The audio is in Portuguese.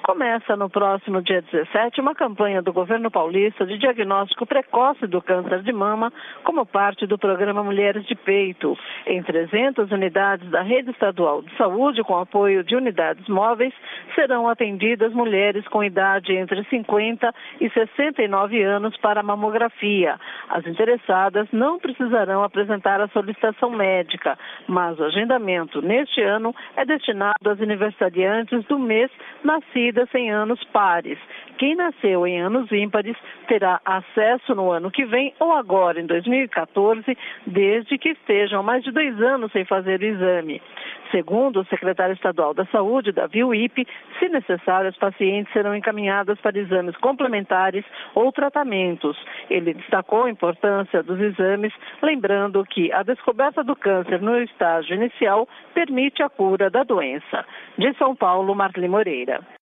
Começa no próximo dia 17 uma campanha do governo paulista de diagnóstico precoce do câncer de mama como parte do programa Mulheres de Peito. Em 300 unidades da rede estadual de saúde, com apoio de unidades móveis, serão atendidas mulheres com idade entre 50 e 69 anos para a mamografia. As interessadas não precisarão apresentar a solicitação médica, mas o agendamento neste ano é destinado às aniversariantes do mês nascidas em anos pares. Quem nasceu em anos ímpares terá acesso no ano que vem ou agora, em 2014, desde que estejam mais de 2 anos sem fazer o exame. Segundo o secretário estadual da Saúde, Davi Uip, se necessário, as pacientes serão encaminhadas para exames complementares ou tratamentos. Ele destacou a importância dos exames, lembrando que a descoberta do câncer no estágio inicial permite a cura da doença. De São Paulo, Marli Moreira.